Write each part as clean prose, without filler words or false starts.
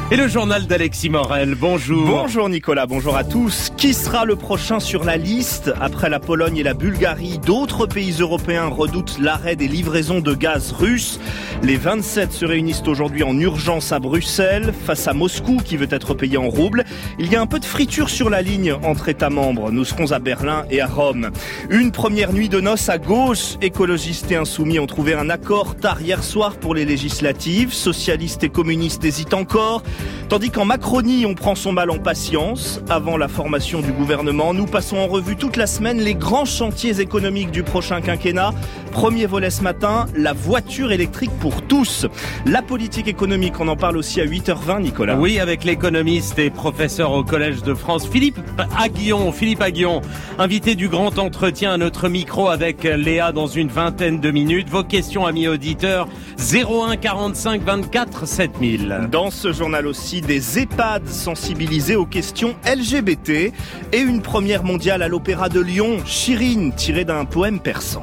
Et le journal d'Alexis Morel, bonjour. Bonjour Nicolas, bonjour à tous. Qui sera le prochain sur la liste ? Après la Pologne et la Bulgarie, d'autres pays européens redoutent l'arrêt des livraisons de gaz russe. Les 27 se réunissent aujourd'hui en urgence à Bruxelles, face à Moscou qui veut être payé en roubles. Il y a un peu de friture sur la ligne entre États membres. Nous serons à Berlin et à Rome. Une première nuit de noces à gauche. Écologistes et insoumis ont trouvé un accord tard hier soir pour les législatives. Socialistes et communistes hésitent encore. Tandis qu'en Macronie, on prend son mal en patience. Avant la formation du gouvernement, nous passons en revue toute la semaine les grands chantiers économiques du prochain quinquennat. Premier volet ce matin, la voiture électrique pour tous. La politique économique, on en parle aussi à 8h20, Nicolas. Oui, avec l'économiste et professeur au Collège de France, Philippe Aghion, invité du grand entretien à notre micro avec Léa dans une vingtaine de minutes. Vos questions, amis auditeurs, 01 45 24 7000. Dans ce journal aussi, des EHPAD sensibilisés aux questions LGBT et une première mondiale à l'Opéra de Lyon, Chirine, tirée d'un poème persan.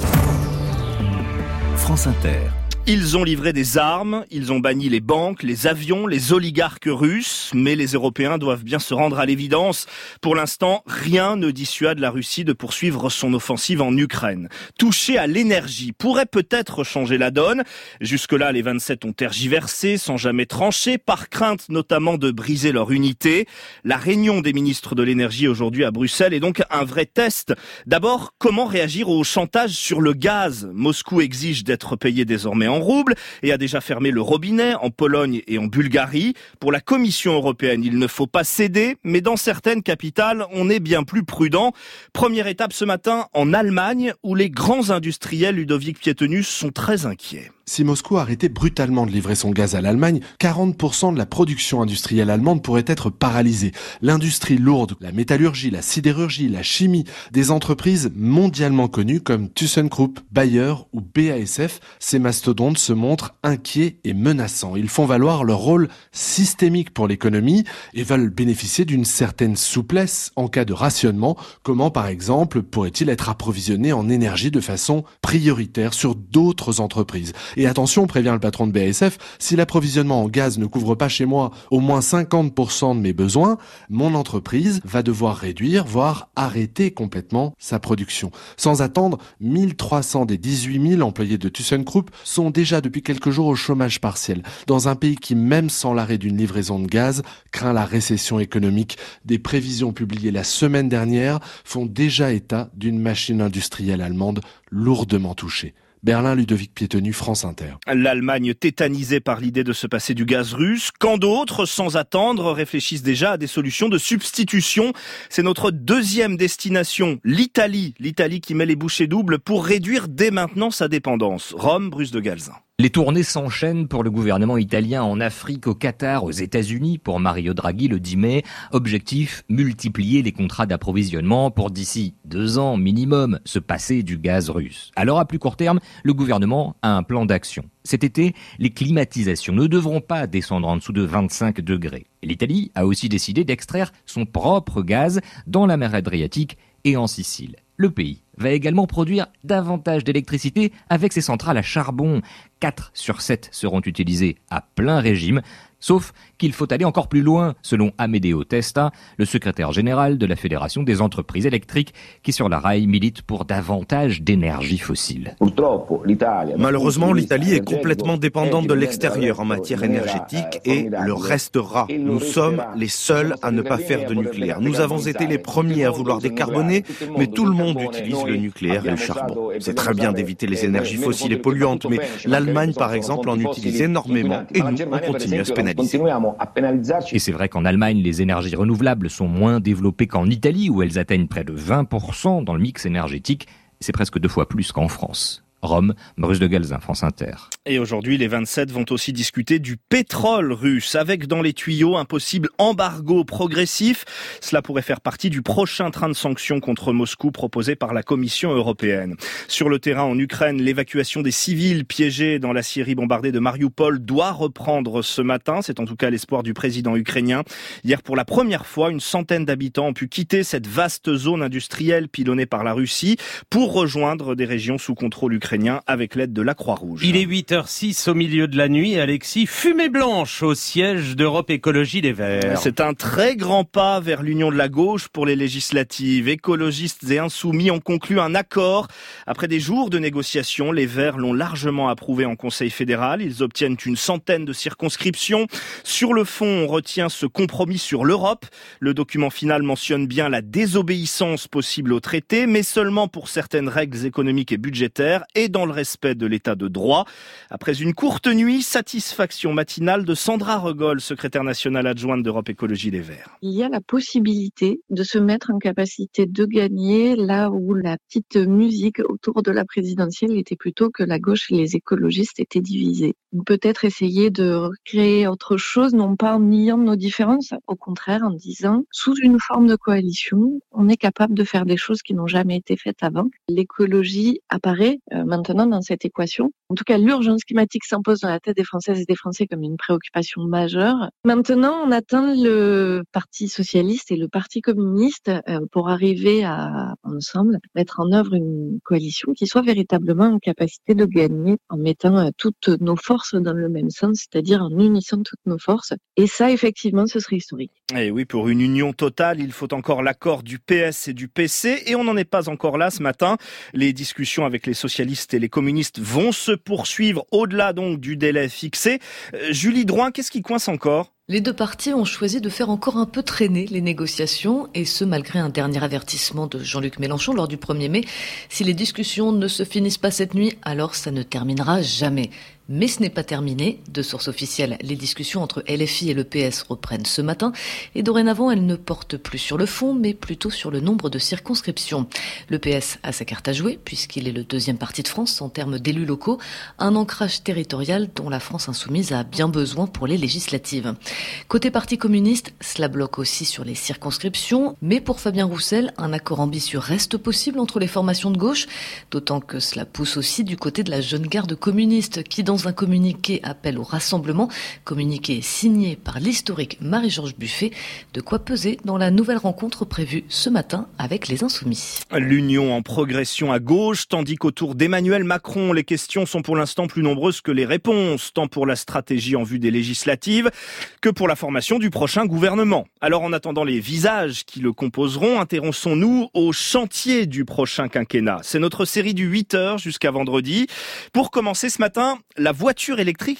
France Inter. Ils ont livré des armes, ils ont banni les banques, les avions, les oligarques russes, mais les Européens doivent bien se rendre à l'évidence. Pour l'instant, rien ne dissuade la Russie de poursuivre son offensive en Ukraine. Toucher à l'énergie pourrait peut-être changer la donne. Jusque-là, les 27 ont tergiversé sans jamais trancher, par crainte notamment de briser leur unité. La réunion des ministres de l'énergie aujourd'hui à Bruxelles est donc un vrai test. D'abord, comment réagir au chantage sur le gaz ? Moscou exige d'être payé désormais en roubles et a déjà fermé le robinet en Pologne et en Bulgarie. Pour la Commission européenne, il ne faut pas céder, mais dans certaines capitales, on est bien plus prudent. Première étape ce matin en Allemagne, où les grands industriels Ludovic Piétenu sont très inquiets. Si Moscou arrêtait brutalement de livrer son gaz à l'Allemagne, 40% de la production industrielle allemande pourrait être paralysée. L'industrie lourde, la métallurgie, la sidérurgie, la chimie, des entreprises mondialement connues comme ThyssenKrupp, Bayer ou BASF, ces mastodontes se montrent inquiets et menaçants. Ils font valoir leur rôle systémique pour l'économie et veulent bénéficier d'une certaine souplesse en cas de rationnement. Comment, par exemple, pourrait-il être approvisionné en énergie de façon prioritaire sur d'autres entreprises ? Et attention, prévient le patron de BASF, si l'approvisionnement en gaz ne couvre pas chez moi au moins 50% de mes besoins, mon entreprise va devoir réduire, voire arrêter complètement sa production. Sans attendre, 1300 des 18 000 employés de ThyssenKrupp sont déjà depuis quelques jours au chômage partiel, dans un pays qui, même sans l'arrêt d'une livraison de gaz, craint la récession économique. Des prévisions publiées la semaine dernière font déjà état d'une machine industrielle allemande lourdement touchée. Berlin, Ludovic Piétenu, France Inter. L'Allemagne tétanisée par l'idée de se passer du gaz russe, quand d'autres, sans attendre, réfléchissent déjà à des solutions de substitution. C'est notre deuxième destination, l'Italie. L'Italie qui met les bouchées doubles pour réduire dès maintenant sa dépendance. Rome, Bruce de Galzin. Les tournées s'enchaînent pour le gouvernement italien en Afrique, au Qatar, aux États-Unis pour Mario Draghi le 10 mai. Objectif, multiplier les contrats d'approvisionnement pour d'ici 2 ans minimum se passer du gaz russe. Alors à plus court terme, le gouvernement a un plan d'action. Cet été, les climatisations ne devront pas descendre en dessous de 25 degrés. L'Italie a aussi décidé d'extraire son propre gaz dans la mer Adriatique et en Sicile. Le pays va également produire davantage d'électricité avec ses centrales à charbon. 4 sur 7 seront utilisées à plein régime, sauf qu'il faut aller encore plus loin, selon Amedeo Testa, le secrétaire général de la Fédération des entreprises électriques, qui sur la rail milite pour davantage d'énergie fossile. Malheureusement, l'Italie est complètement dépendante de l'extérieur en matière énergétique et le restera. Nous sommes les seuls à ne pas faire de nucléaire. Nous avons été les premiers à vouloir décarboner, mais tout le monde utilise le nucléaire et le charbon. C'est très bien d'éviter les énergies fossiles et polluantes, mais l'Allemagne, par exemple, en utilise énormément et nous, on continue à se pénaliser. Et c'est vrai qu'en Allemagne, les énergies renouvelables sont moins développées qu'en Italie, où elles atteignent près de 20% dans le mix énergétique. C'est presque 2 fois plus qu'en France. Rome, Bruce de Galzin, France Inter. Et aujourd'hui, les 27 vont aussi discuter du pétrole russe, avec dans les tuyaux un possible embargo progressif. Cela pourrait faire partie du prochain train de sanctions contre Moscou proposé par la Commission européenne. Sur le terrain en Ukraine, l'évacuation des civils piégés dans la Syrie bombardée de Mariupol doit reprendre ce matin. C'est en tout cas l'espoir du président ukrainien. Hier, pour la première fois, une centaine d'habitants ont pu quitter cette vaste zone industrielle pilonnée par la Russie pour rejoindre des régions sous contrôle ukrainien. ukrainiens avec l'aide de la Croix-Rouge. Il est 8h06 au milieu de la nuit. Alexis, fumée blanche au siège d'Europe Écologie Les Verts. C'est un très grand pas vers l'union de la gauche pour les législatives. Écologistes et insoumis ont conclu un accord. Après des jours de négociations, les Verts l'ont largement approuvé en Conseil fédéral. Ils obtiennent une centaine de circonscriptions. Sur le fond, on retient ce compromis sur l'Europe. Le document final mentionne bien la désobéissance possible au traité, mais seulement pour certaines règles économiques et budgétaires et dans le respect de l'état de droit. Après une courte nuit, satisfaction matinale de Sandra Regol, secrétaire nationale adjointe d'Europe Écologie Les Verts. Il y a la possibilité de se mettre en capacité de gagner là où la petite musique autour de la présidentielle était plutôt que la gauche et les écologistes étaient divisés. Peut-être essayer de créer autre chose, non pas en niant nos différences, au contraire en disant, sous une forme de coalition, on est capable de faire des choses qui n'ont jamais été faites avant. L'écologie apparaît maintenant dans cette équation. En tout cas, l'urgence climatique s'impose dans la tête des Françaises et des Français comme une préoccupation majeure. Maintenant, on attend le Parti socialiste et le Parti communiste pour arriver à, ensemble, mettre en œuvre une coalition qui soit véritablement en capacité de gagner en mettant toutes nos forces dans le même sens, c'est-à-dire en unissant toutes nos forces. Et ça, effectivement, ce serait historique. Et oui, pour une union totale, il faut encore l'accord du PS et du PC, et on n'en est pas encore là ce matin. Les discussions avec les socialistes et les communistes vont se poursuivre au-delà donc du délai fixé. Julie Drouin, qu'est-ce qui coince encore ? Les deux partis ont choisi de faire encore un peu traîner les négociations, et ce malgré un dernier avertissement de Jean-Luc Mélenchon lors du 1er mai. Si les discussions ne se finissent pas cette nuit, alors ça ne terminera jamais. Mais ce n'est pas terminé. De sources officielles, les discussions entre LFI et le PS reprennent ce matin. Et dorénavant, elles ne portent plus sur le fond, mais plutôt sur le nombre de circonscriptions. Le PS a sa carte à jouer, puisqu'il est le deuxième parti de France en termes d'élus locaux. Un ancrage territorial dont la France insoumise a bien besoin pour les législatives. Côté Parti communiste, cela bloque aussi sur les circonscriptions. Mais pour Fabien Roussel, un accord ambitieux reste possible entre les formations de gauche. D'autant que cela pousse aussi du côté de la jeune garde communiste, qui dans un communiqué appel au rassemblement, communiqué signé par l'historique Marie-Georges Buffet, de quoi peser dans la nouvelle rencontre prévue ce matin avec les Insoumis. L'union en progression à gauche, tandis qu'autour d'Emmanuel Macron, les questions sont pour l'instant plus nombreuses que les réponses, tant pour la stratégie en vue des législatives que pour la formation du prochain gouvernement. Alors en attendant les visages qui le composeront, intéressons-nous au chantier du prochain quinquennat. C'est notre série du 8h jusqu'à vendredi. Pour commencer ce matin, la voiture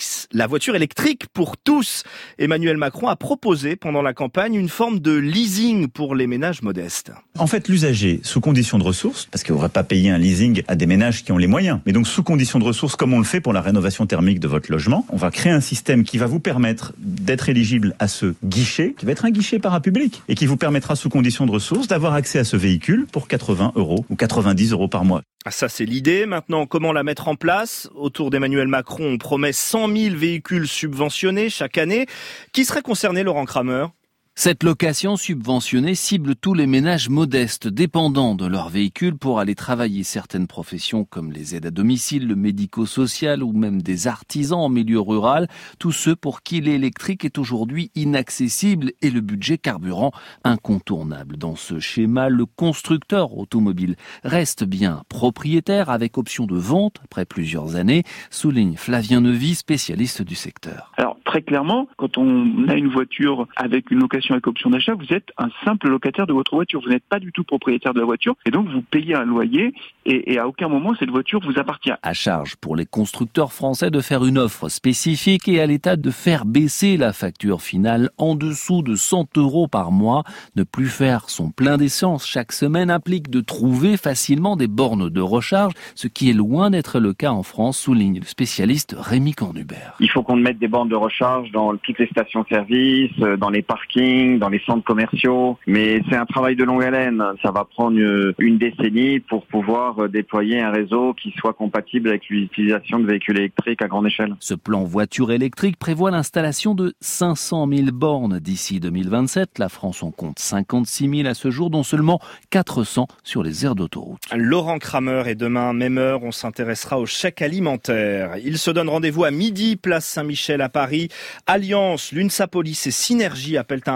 électrique pour tous. Emmanuel Macron a proposé pendant la campagne une forme de leasing pour les ménages modestes. En fait, l'usager, sous condition de ressources, parce qu'on ne va pas payer un leasing à des ménages qui ont les moyens, mais donc sous condition de ressources, comme on le fait pour la rénovation thermique de votre logement, on va créer un système qui va vous permettre d'être éligible à ce guichet, qui va être un guichet parapublic, et qui vous permettra, sous condition de ressources, d'avoir accès à ce véhicule pour 80 € ou 90 € par mois. Ah, ça, c'est l'idée. Maintenant, comment la mettre en place ? Autour d'Emmanuel Macron, on promet 100 000 véhicules subventionnés chaque année. Qui serait concerné, Laurent Kramer ? Cette location subventionnée cible tous les ménages modestes, dépendants de leur véhicule pour aller travailler. Certaines professions comme les aides à domicile, le médico-social ou même des artisans en milieu rural, tous ceux pour qui l'électrique est aujourd'hui inaccessible et le budget carburant incontournable. Dans ce schéma, le constructeur automobile reste bien propriétaire avec option de vente après plusieurs années, souligne Flavien Neuvy, spécialiste du secteur. Alors très clairement, quand on a une voiture avec une location avec option d'achat, vous êtes un simple locataire de votre voiture. Vous n'êtes pas du tout propriétaire de la voiture et donc vous payez un loyer et à aucun moment cette voiture vous appartient. À charge pour les constructeurs français de faire une offre spécifique et à l'État de faire baisser la facture finale en dessous de 100 € par mois. Ne plus faire son plein d'essence chaque semaine implique de trouver facilement des bornes de recharge, ce qui est loin d'être le cas en France, souligne le spécialiste Rémi Cornubert. Il faut qu'on mette des bornes de recharge dans toutes les stations-service, dans les parkings, dans les centres commerciaux, mais c'est un travail de longue haleine. Ça va prendre une décennie pour pouvoir déployer un réseau qui soit compatible avec l'utilisation de véhicules électriques à grande échelle. Ce plan voiture électrique prévoit l'installation de 500 000 bornes d'ici 2027. La France en compte 56 000 à ce jour, dont seulement 400 sur les aires d'autoroute. Laurent Kramer, et demain, même heure, on s'intéressera au chèque alimentaire. Il se donne rendez-vous à midi, place Saint-Michel à Paris. Alliance, l'UNSA Police et Synergie appellent à un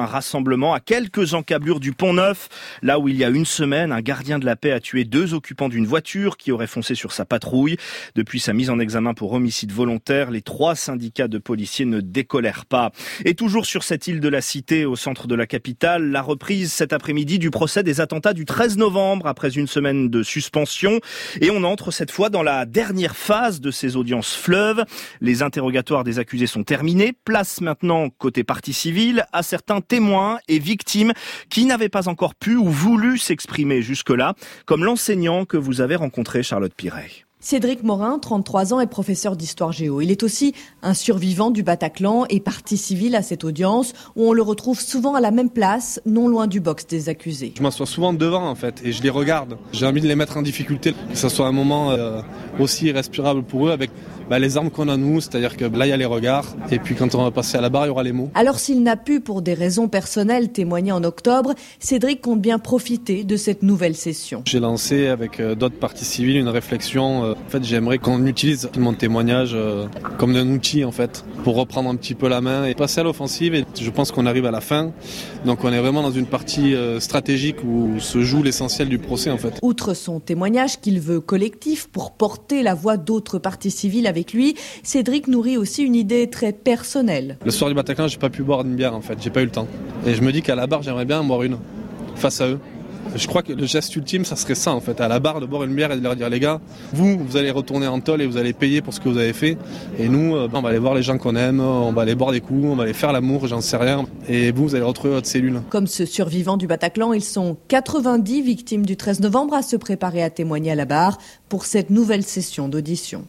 un rassemblement à quelques encablures du Pont-Neuf, là où il y a une semaine, un gardien de la paix a tué 2 occupants d'une voiture qui auraient foncé sur sa patrouille. Depuis sa mise en examen pour homicide volontaire, les 3 syndicats de policiers ne décolèrent pas. Et toujours sur cette île de la Cité, au centre de la capitale, la reprise cet après-midi du procès des attentats du 13 novembre, après une semaine de suspension. Et on entre cette fois dans la dernière phase de ces audiences fleuves. Les interrogatoires des accusés sont terminés. Place maintenant, côté partie civile, à certains témoins et victimes qui n'avaient pas encore pu ou voulu s'exprimer jusque-là, comme l'enseignant que vous avez rencontré, Charlotte Piret. Cédric Morin, 33 ans, est professeur d'histoire géo. Il est aussi un survivant du Bataclan et partie civile à cette audience où on le retrouve souvent à la même place, non loin du box des accusés. Je m'assois souvent devant en fait et je les regarde. J'ai envie de les mettre en difficulté, que ce soit un moment aussi irrespirable pour eux avec les armes qu'on a nous, c'est-à-dire que là il y a les regards et puis quand on va passer à la barre il y aura les mots. Alors s'il n'a pu pour des raisons personnelles témoigner en octobre, Cédric compte bien profiter de cette nouvelle session. J'ai lancé avec d'autres parties civiles une réflexion. En fait j'aimerais qu'on utilise mon témoignage comme un outil en fait pour reprendre un petit peu la main et passer à l'offensive, et je pense qu'on arrive à la fin. Donc on est vraiment dans une partie stratégique où se joue l'essentiel du procès en fait. Outre son témoignage qu'il veut collectif pour porter la voix d'autres parties civiles avec lui, Cédric nourrit aussi une idée très personnelle. Le soir du Bataclan, j'ai pas pu boire une bière en fait, j'ai pas eu le temps. Et je me dis qu'à la barre, j'aimerais bien en boire une face à eux. Je crois que le geste ultime, ça serait ça en fait, à la barre de boire une bière et de leur dire les gars, vous allez retourner en tôle et vous allez payer pour ce que vous avez fait. Et nous, on va aller voir les gens qu'on aime, on va aller boire des coups, on va aller faire l'amour, j'en sais rien. Et vous allez retrouver votre cellule. Comme ce survivant du Bataclan, ils sont 90 victimes du 13 novembre à se préparer à témoigner à la barre pour cette nouvelle session d'audition.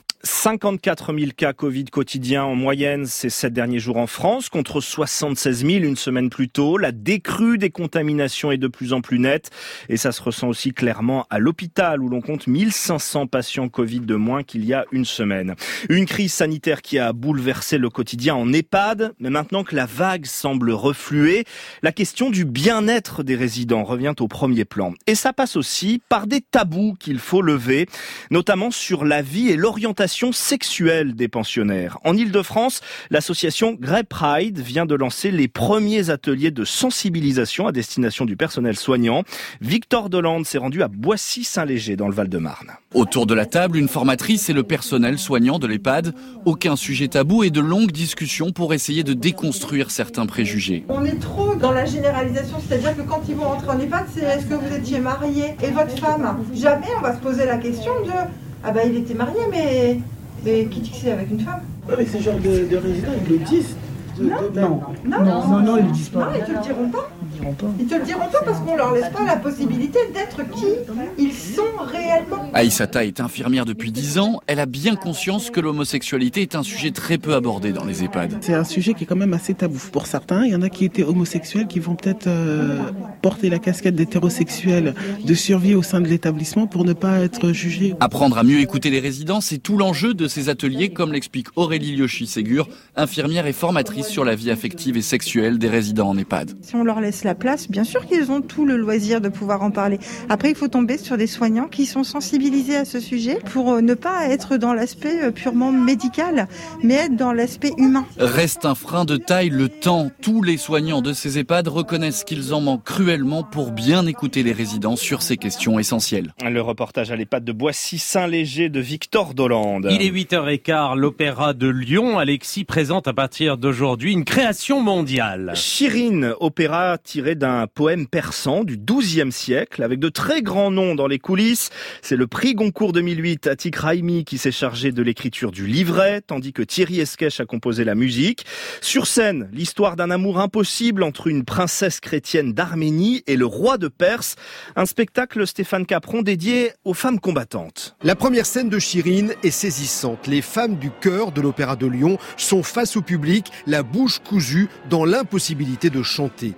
54 000 cas Covid quotidiens en moyenne ces 7 derniers jours en France, contre 76 000 une semaine plus tôt. La décrue des contaminations est de plus en plus nette et ça se ressent aussi clairement à l'hôpital où l'on compte 1500 patients Covid de moins qu'il y a une semaine. Une crise sanitaire qui a bouleversé le quotidien en EHPAD, mais maintenant que la vague semble refluer, la question du bien-être des résidents revient au premier plan. Et ça passe aussi par des tabous qu'il faut lever, notamment sur la vie et l'orientation sexuelle des pensionnaires. En Ile-de-France, l'association Grey Pride vient de lancer les premiers ateliers de sensibilisation à destination du personnel soignant. Victor Dolande s'est rendu à Boissy-Saint-Léger dans le Val-de-Marne. Autour de la table, une formatrice et le personnel soignant de l'EHPAD. Aucun sujet tabou et de longues discussions pour essayer de déconstruire certains préjugés. On est trop dans la généralisation, c'est-à-dire que quand ils vont rentrer en EHPAD, c'est est-ce que vous étiez marié et votre femme? Jamais on va se poser la question de il était marié, mais qui dit que c'est avec une femme? Mais ces genres de résidents, ils le disent. Non, ils le disent pas. Non, ils te le diront pas. Ils te le diront pas parce qu'on leur laisse pas la possibilité d'être qui ils sont réellement. Aïssata est infirmière depuis 10 ans. Elle a bien conscience que l'homosexualité est un sujet très peu abordé dans les EHPAD. C'est un sujet qui est quand même assez tabou. Pour certains, il y en a qui étaient homosexuels qui vont peut-être porter la casquette d'hétérosexuels de survie au sein de l'établissement pour ne pas être jugés. Apprendre à mieux écouter les résidents, c'est tout l'enjeu de ces ateliers, comme l'explique Aurélie Liochi-Ségur, infirmière et formatrice sur la vie affective et sexuelle des résidents en EHPAD. Si on leur laisse la place, bien sûr qu'ils ont tout le loisir de pouvoir en parler. Après, il faut tomber sur des soignants qui sont sensibilisés à ce sujet pour ne pas être dans l'aspect purement médical, mais être dans l'aspect humain. Reste un frein de taille, le temps. Tous les soignants de ces EHPAD reconnaissent qu'ils en manquent cruellement pour bien écouter les résidents sur ces questions essentielles. Le reportage à l'EHPAD de Boissy-Saint-Léger de Victor Dolande. Il est 8h15, l'Opéra de Lyon, Alexis, présente à partir d'aujourd'hui une création mondiale. Chirine, opéra tiré d'un poème persan du XIIe siècle, avec de très grands noms dans les coulisses. C'est le prix Goncourt 2008, Atik Raimi, qui s'est chargé de l'écriture du livret, tandis que Thierry Esquèche a composé la musique. Sur scène, l'histoire d'un amour impossible entre une princesse chrétienne d'Arménie et le roi de Perse. Un spectacle, Stéphane Capron, dédié aux femmes combattantes. La première scène de Chirine est saisissante. Les femmes du chœur de l'Opéra de Lyon sont face au public, la bouche cousue, dans l'impossibilité de chanter. Une image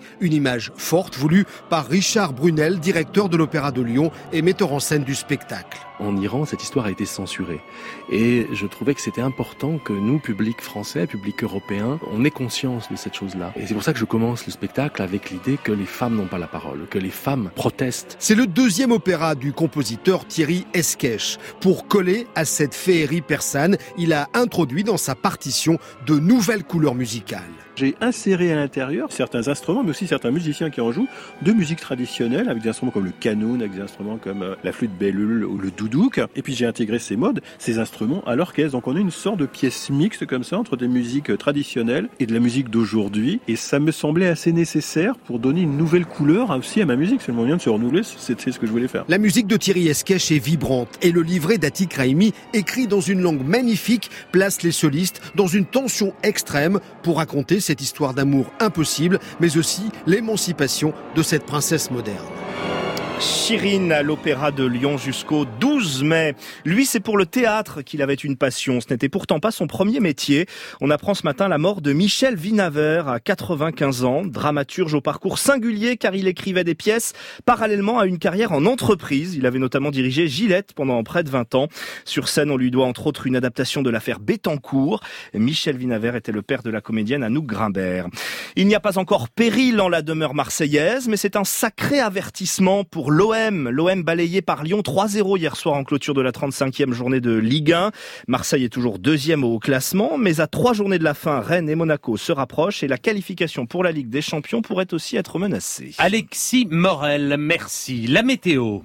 image forte voulue par Richard Brunel, directeur de l'Opéra de Lyon et metteur en scène du spectacle. En Iran, cette histoire a été censurée. Et je trouvais que c'était important que nous, public français, public européen, on ait conscience de cette chose-là. Et c'est pour ça que je commence le spectacle avec l'idée que les femmes n'ont pas la parole, que les femmes protestent. C'est le deuxième opéra du compositeur Thierry Esquèche. Pour coller à cette féerie persane, il a introduit dans sa partition de nouvelles couleurs musicales. J'ai inséré à l'intérieur certains instruments, mais aussi certains musiciens qui en jouent, de musique traditionnelle, avec des instruments comme le kanoun, avec des instruments comme la flûte bellule ou le doudouk. Et puis j'ai intégré ces instruments à l'orchestre. Donc on a une sorte de pièce mixte comme ça, entre des musiques traditionnelles et de la musique d'aujourd'hui. Et ça me semblait assez nécessaire pour donner une nouvelle couleur aussi à ma musique. C'est le moyen de se renouveler, c'est ce que je voulais faire. La musique de Thierry Esquèche est vibrante. Et le livret d'Atik Raimi, écrit dans une langue magnifique, place les solistes dans une tension extrême pour raconter cette histoire d'amour impossible, mais aussi l'émancipation de cette princesse moderne. Chirine à l'Opéra de Lyon jusqu'au 12 mai. Lui, c'est pour le théâtre qu'il avait une passion. Ce n'était pourtant pas son premier métier. On apprend ce matin la mort de Michel Vinaver à 95 ans, dramaturge au parcours singulier car il écrivait des pièces parallèlement à une carrière en entreprise. Il avait notamment dirigé Gillette pendant près de 20 ans. Sur scène, on lui doit entre autres une adaptation de l'affaire Bettencourt. Michel Vinaver était le père de la comédienne Anouk Grimbert. Il n'y a pas encore péril en la demeure marseillaise, mais c'est un sacré avertissement pour l'OM. L'OM balayé par Lyon 3-0 hier soir en clôture de la 35e journée de Ligue 1. Marseille est toujours deuxième au classement, mais à 3 journées de la fin, Rennes et Monaco se rapprochent et la qualification pour la Ligue des Champions pourrait aussi être menacée. Alexis Morel, merci. La météo.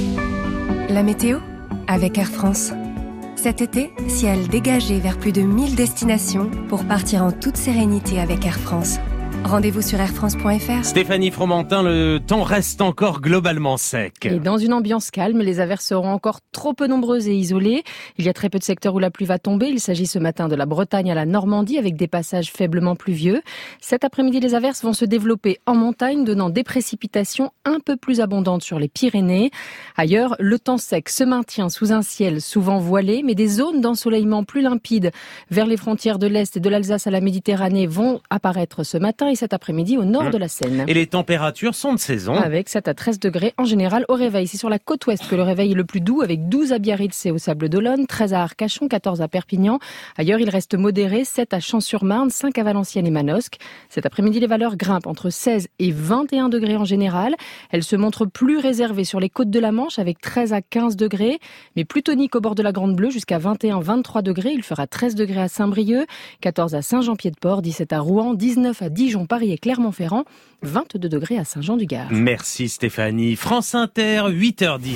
La météo avec Air France. Cet été, ciel dégagé vers plus de 1000 destinations pour partir en toute sérénité avec Air France. Rendez-vous sur airfrance.fr. Stéphanie Fromentin, le temps reste encore globalement sec. Et dans une ambiance calme, les averses seront encore trop peu nombreuses et isolées. Il y a très peu de secteurs où la pluie va tomber. Il s'agit ce matin de la Bretagne à la Normandie avec des passages faiblement pluvieux. Cet après-midi, les averses vont se développer en montagne, donnant des précipitations un peu plus abondantes sur les Pyrénées. Ailleurs, le temps sec se maintient sous un ciel souvent voilé, mais des zones d'ensoleillement plus limpides vers les frontières de l'Est et de l'Alsace à la Méditerranée vont apparaître ce matin et cet après-midi au nord de la Seine. Et les températures sont de saison. Avec 7 à 13 degrés en général au réveil. C'est sur la côte ouest que le réveil est le plus doux avec 12 à Biarritz et au Sable d'Olonne, 13 à Arcachon, 14 à Perpignan. Ailleurs, il reste modéré, 7 à Champs-sur-Marne, 5 à Valenciennes et Manosque. Cet après-midi, les valeurs grimpent entre 16 et 21 degrés en général. Elles se montrent plus réservées sur les côtes de la Manche avec 13 à 15 degrés, mais plus toniques au bord de la Grande Bleue jusqu'à 21-23 degrés. Il fera 13 degrés à Saint-Brieuc, 14 à Saint-Jean-Pied-de-Port, 17 à Rouen, 19 à Dijon, Paris et Clermont-Ferrand, 22 degrés à Saint-Jean-du-Gard. Merci Stéphanie. France Inter, 8h10.